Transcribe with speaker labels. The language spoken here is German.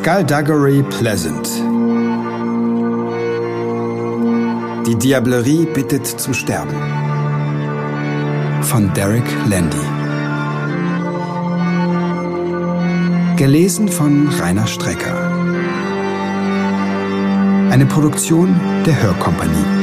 Speaker 1: Skullduggery Pleasant. Die Diablerie bittet zum Sterben. Von Derek Landy. Gelesen von Rainer Strecker. Eine Produktion der Hörkompanie.